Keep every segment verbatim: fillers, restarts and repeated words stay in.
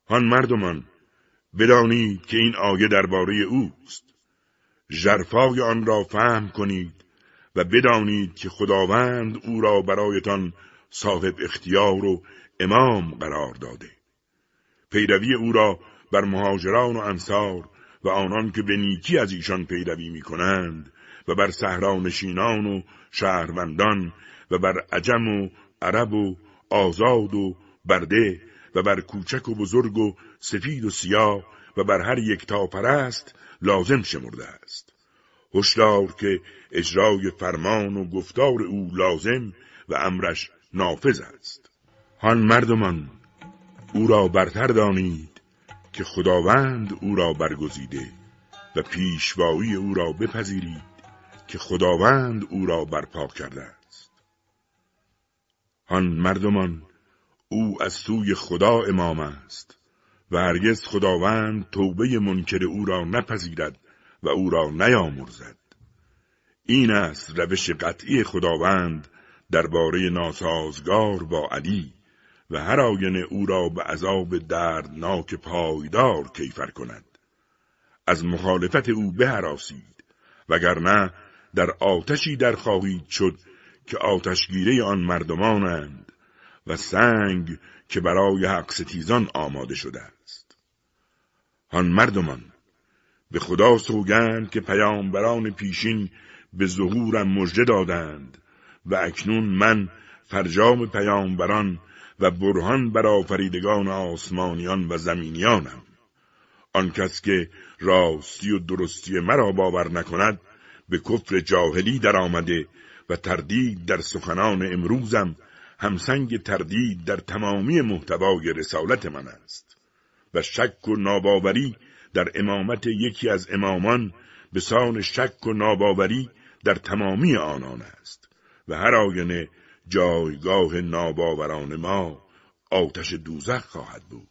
هان مردمان، بدانید که این آیه درباره اوست. ژرفای آن را فهم کنید و بدانید که خداوند او را برایتان صاحب اختیار و امام قرار داده. پیروی او را بر مهاجران و انصار و آنان که به نیکی از ایشان پیروی می کنند و بر صحرانشینان و شهروندان و بر عجم و عرب و آزاد و برده و بر کوچک و بزرگ و سفید و سیاه و بر هر یک تا پرست لازم شمرده است. هشدار که اجرای فرمان و گفتار او لازم و امرش نافذ است. هان مردمان، او را برتر دانید که خداوند او را برگزیده و پیشوایی او را بپذیرید که خداوند او را برپا کرده است. هان مردمان، او از سوی خدا امام است و هرگز خداوند توبه منکر او را نپذیرد و او را نیامرزد. این است روش قطعی خداوند درباره ناسازگار با علی و هر آینه او را به عذاب دردناک پایدار کیفر کند. از مخالفت او بهراسید، وگرنه در آتشی در خواهید شد که آتشگیره آن مردمانند و سنگ که برای حق ستیزان آماده شده است. هان مردمان، به خدا سوگند که پیامبران پیشین به ظهورم مژده دادند و اکنون من فرجام پیامبران و برهان بر آفریدگان آسمانیان و زمینیانم. آن کس که راستی و درستی مرا باور نکند به کفر جاهلی در آمده و تردید در سخنان امروزم همسنگ تردید در تمامی محتوای رسالت من است و شک و ناباوری در امامت یکی از امامان به سان شک و ناباوری در تمامی آنان است و هر آینه جایگاه ناباوران ما آتش دوزخ خواهد بود.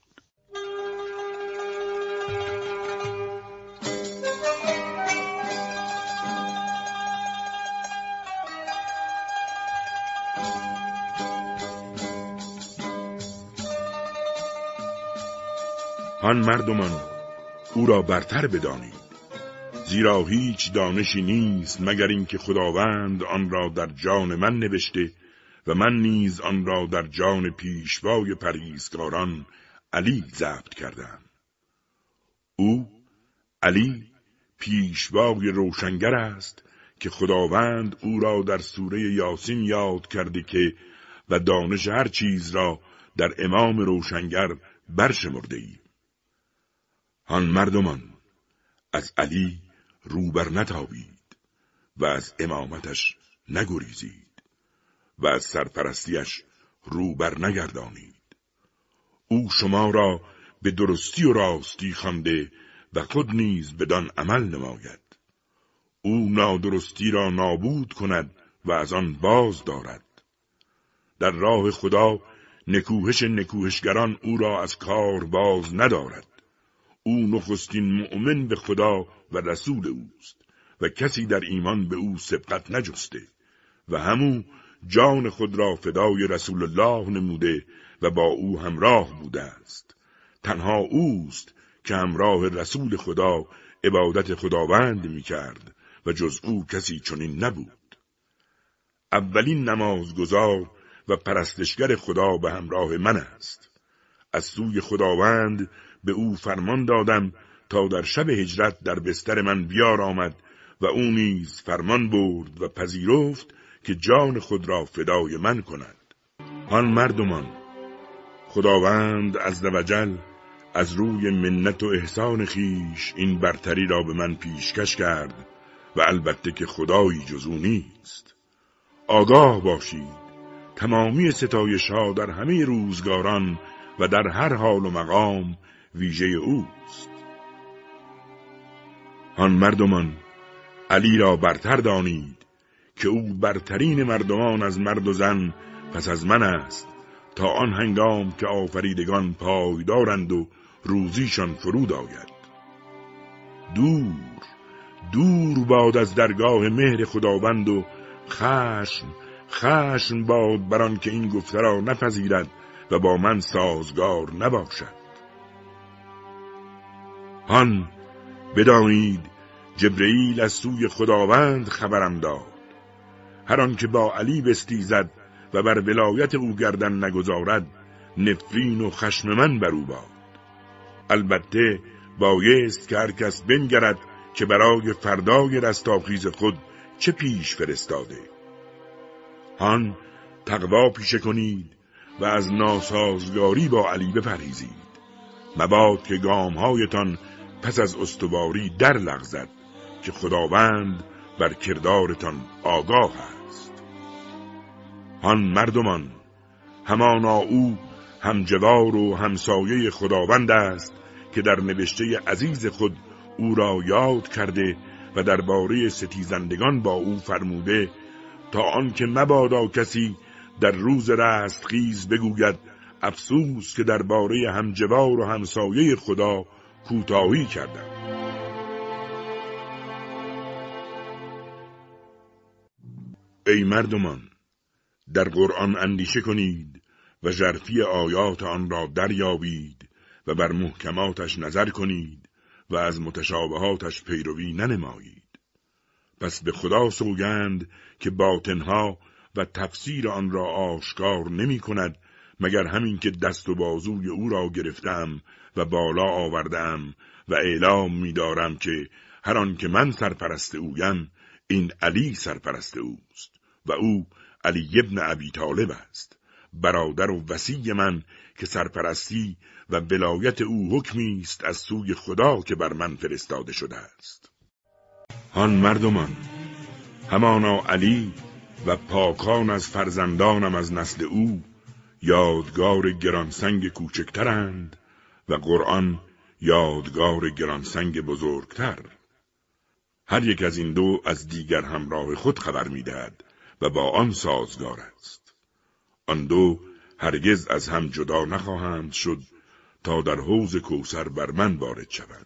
آن مردمان، او را برتر بدانید، زیرا هیچ دانشی نیست مگر اینکه خداوند آن را در جان من نوشته و من نیز آن را در جان پیشوای پرهیزکاران علی ضبط کردم. او علی پیشوای روشنگر است که خداوند او را در سوره یاسین یاد کرده که و دانش هر چیز را در امام روشنگر برشمرده ای. آن مردمان، از علی رو بر نتابید و از امامتش نگریزید و از سرپرستیش رو بر نگردانید. او شما را به درستی و راستی خوانده و خود نیز بدان عمل نماید. او نادرستی را نابود کند و از آن باز دارد. در راه خدا نکوهش نکوهشگران او را از کار باز ندارد. او نخستین مؤمن به خدا و رسول اوست و کسی در ایمان به او سبقت نجسته و همو جان خود را فدای رسول الله نموده و با او همراه بوده است. تنها اوست که همراه رسول خدا عبادت خداوند می کرد و جز او کسی چنین نبود. اولین نمازگزار و پرستشگر خدا به همراه من است. از سوی خداوند به او فرمان دادم تا در شب هجرت در بستر من بیار آمد و او نیز فرمان برد و پذیرفت که جان خود را فدای من کند. آن مردمان، خداوند عزوجل از روی منت و احسان خیش این برتری را به من پیشکش کرد و البته که خدایی جز او نیست. آگاه باشید، تمامی ستایش ها در همه روزگاران و در هر حال و مقام ویژه اوست. آن مردمان، علی را برتر دانید که او برترین مردمان از مرد و زن پس از من است تا آن هنگام که آفریدگان پایدارند و روزیشان فرود آید. دور دور باد از درگاه مهر خداوند و خشم خشم باد بر آن که این گفته را نپذیرد و با من سازگار نباشد. هان بدانید جبرئیل از سوی خداوند خبرم داد. هر آن که با علی بستیزد و بر ولایت او گردن نگذارد، نفرین و خشم من بر او باد. البته بایست که هر کس بنگرد که برای فردای رستاخیز خود چه پیش فرستاده. هان تقوا پیشه کنید و از ناسازگاری با علی بپرهیزید، مباد که گامهایتان پس از استواری در لغزد که خداوند بر کردارتان آگاه است. هان مردمان، همانا او همجوار و همسایه خداوند است که در نوشته عزیز خود او را یاد کرده و درباره ستیزندگان با او فرموده تا آنکه مبادا کسی در روز رستخیز بگوید افسوس که درباره همجوار و همسایه خدا کوتاهی کردم. ای مردمان، در قرآن اندیشه کنید و ژرفی آیات آن را دریابید و بر محکماتش نظر کنید و از متشابهاتش پیروی ننمایید. پس به خدا سوگند که باطنها و تفسیر آن را آشکار نمی کند مگر همین که دست و بازوی او را گرفتم و بالا آوردم و اعلام می دارم که هر آن که من سرپرست اویم، این علی سرپرست اوست و او علی ابن ابی طالب است، برادر و وصی من که سرپرستی و ولایت او حکمی است از سوی خدا که بر من فرستاده شده است. هان مردمان، همانا علی و پاکان از فرزندانم از نسل او یادگار گرانسنگ کوچکترند و قرآن یادگار گرانسنگ بزرگتر. هر یک از این دو از دیگر همراه خود خبر می‌دهد و با آن سازگار است. آن دو هرگز از هم جدا نخواهند شد تا در حوض کوثر بر من وارد شوند.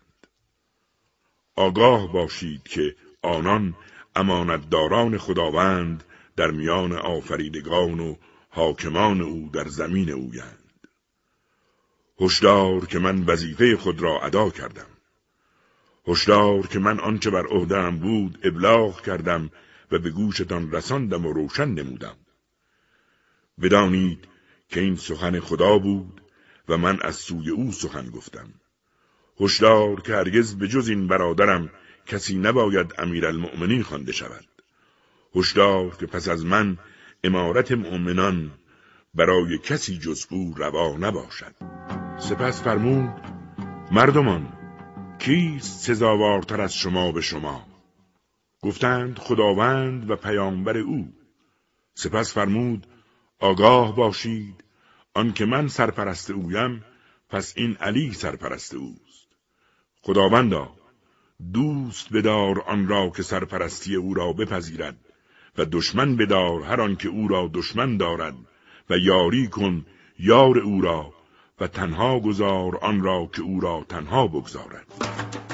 آگاه باشید که آنان امانتداران خداوند در میان آفریدگان و حاکمان او در زمین اویند. هشدار که من وظیفه خود را ادا کردم. هشدار که من آنچه بر عهده‌ام بود ابلاغ کردم و به گوشتان رساندم و روشن نمودم. بدانید که این سخن خدا بود و من از سوی او سخن گفتم. هشدار که هرگز به جز این برادرم کسی نباید امیرالمؤمنین خوانده شود. هشدار که پس از من امارت مؤمنان برای کسی جز او روا نباشد. سپس فرمود: مردمان، کیست سزاوارتر از شما به شما؟ گفتند خداوند و پیامبر او. سپس فرمود: آگاه باشید آنکه من سرپرست اویم، پس این علی سرپرست اوست. خداوندا، دوست بدار آن را که سرپرستی او را بپذیرد و دشمن بدار هر آن که او را دشمن دارد و یاری کن یار او را و تنها گذار آن را که او را تنها بگذارد.